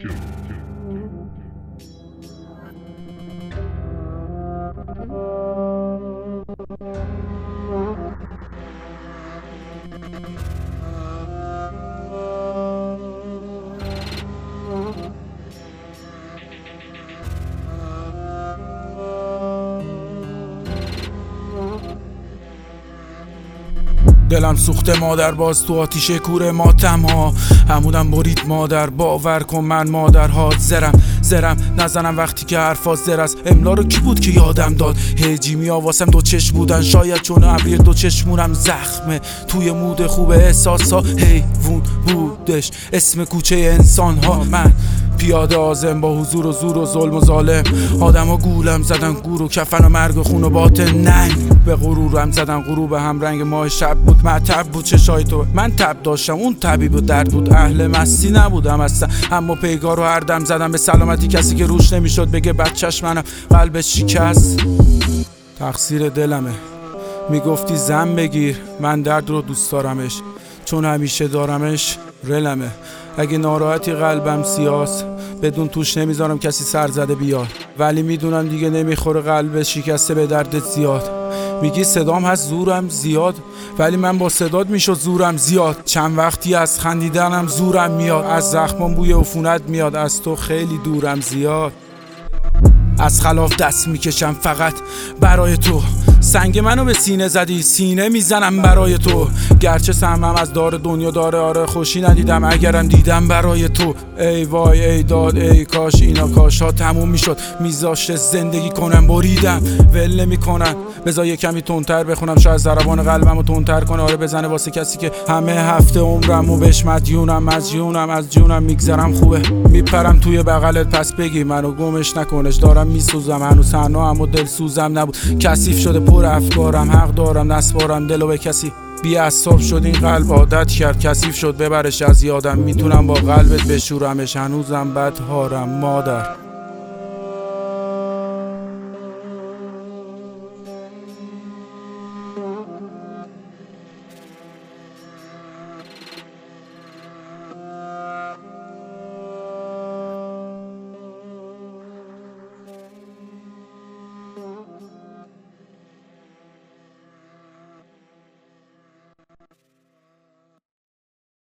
دلم سوخته مادر، باز تو آتیش کوره ماتم ها. عمودم برید مادر، باور کن من مادرهات زرم نزنم وقتی که حرفا زر است. املا رو کی بود که یادم داد؟ هجی می آواسم دو چشم بودن، شاید چون ابری دو چشمونم زخمه. توی مود خوب احساسا حیوون بودش اسم کوچه انسان ها. من پیاده آزم با حضور و زور و ظلم و ظالم. آدم ها گولم زدن گور و کفن و مرگ و خون و باطن ننگ. به غرورم زدن غروب هم رنگ ماه شب بود. معتب بود چشای تو، من تب داشتم اون طبیب و درد بود. اهل مستی نبودم اصلا، اما پیگار رو هر دم زدم به سلامتی کسی که روش نمیشد بگه بچهش منم. قلبش شکست، تقصیر دلمه. میگفتی زن بگیر، من درد رو دوست دارمش چون همیشه دارمش. رلمه اگه ناراحتی قلبم سیاست، بدون توش نمیذارم کسی سر زده بیاد. ولی میدونم دیگه نمیخوره قلب شکسته به دردت زیاد. میگی صدام هست زورم زیاد، ولی من با صدات میشد زورم زیاد. چند وقتی از خندیدنم زورم میاد، از زخمم بوی عفونت میاد، از تو خیلی دورم زیاد. از خلاف دست میکشم فقط برای تو، سنگ منو به سینه زدی سینه میزنم برای تو. گرچه سهمم از دار دنیا داره، آره خوشی ندیدم اگرم دیدم برای تو. ای وای ای داد ای کاش اینا کاش ها تموم میشد. میذاشته زندگی کنم بریدم ول نمیکنن. بذار یه کمی تندتر بخونم شاید ضربان قلبمو تندتر کنه. آره بزنه واسه کسی که همه هفته عمرمو بهش مدیونم. از جونم میگذرم خوبه، میپرم توی بغلت پس بگی منو گمش نکنش. دارم میسوزم هنوز تنها، اما دل سوزم نبود. کثیف شده پر افکارم، حق دارم نسپارم دلو به کسی. بی اعصاب شد این قلب عادت کرد کثیف شد ببرش از یادم. میتونم با قلبت بشورمش هنوزم بدهارم مادر.